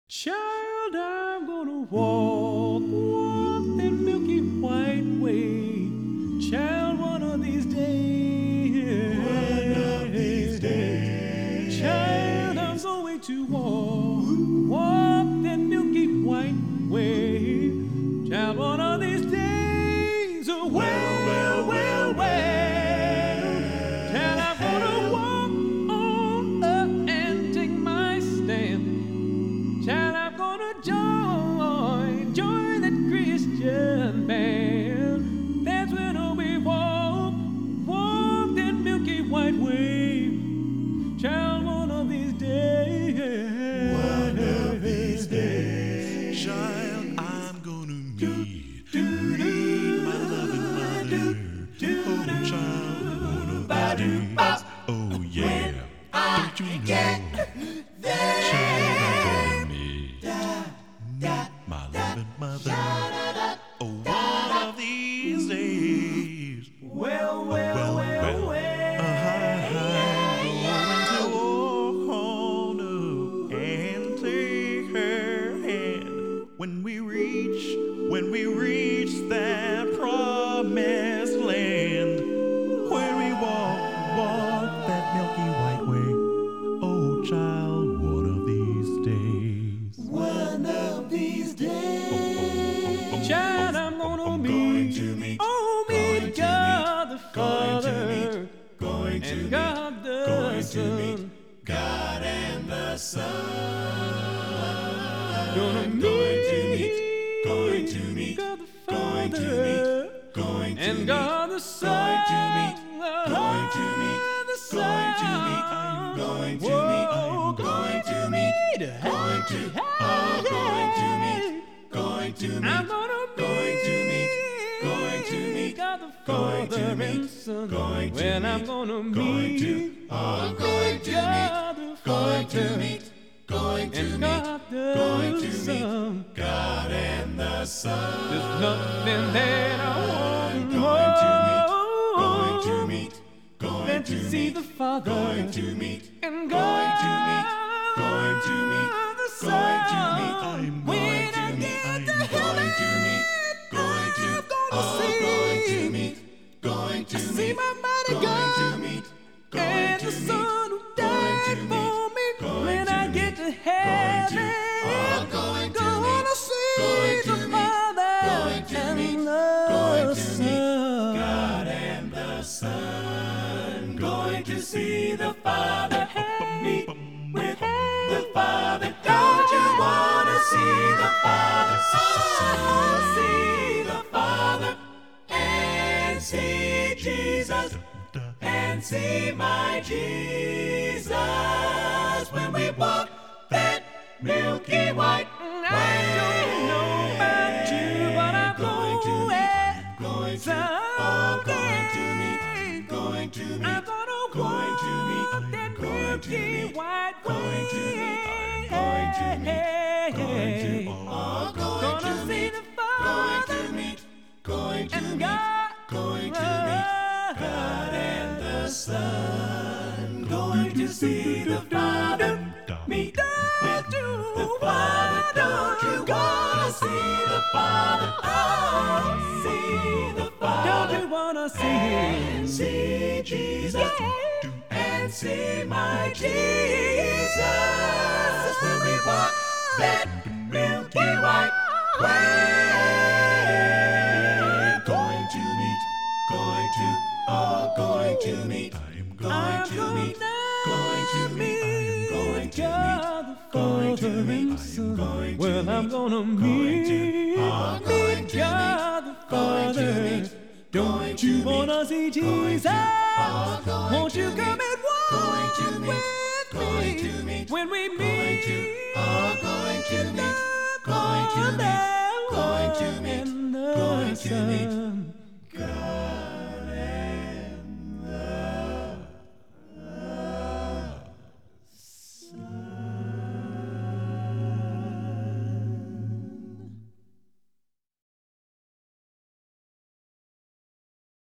Child, I'm gonna walk that milky white way. Child, one of these days. One of these days. Child, I'm going to walk that milky white way. Child, one of these days. Well. Child, I'm gonna walk on up and take my stand. Child, I'm gonna join that Christian band. That's when we walk that milky white way. Child, one of these days. One of these days. Child, I'm gonna meet my loving mother. Oh, child, one of these days. Oh, yeah. Don't you know? Child, I'm gonna meet my loving mother. Oh, one of these days. Well. I'm going to walk on up and take her hand when we reach that promised land, where we walk that milky white way. Oh, child, one of these days. One of these days. Child, I'm gonna meet God the Father, and God the Son. God and the Son. Gonna meet God the Father, and God the Son. I'm gonna meet God the Father and Son. Well, I'm gonna meet God the Father and God the Son. God and the Son. There's nothing that I want more than to see the Father and God the Son. When I get to heaven, I'm gonna see my mighty God and the Son who died for me. When I get to heaven, I'm gonna see the Father and the Son. God and the Son. Going to see the Father. Meet with the Father. Don't you wanna see the Father? See the Father and see Jesus and see my Jesus when we walk that milky white way. I don't know about you, but I'm going to meet. I'm gonna walk that milky white way. Gonna see the Father and God and the Son. Going to see the Father. Meet with the Father. Don't you wanna see the Father? Oh, see the Father. Don't you wanna see and see Jesus and see my Jesus when we walk that milky white way. Going to meet God the Father and Son. Well, I'm gonna meet God the Father. Don't you wanna see Jesus? Won't you come and walk with me when we meet the Father and the Son?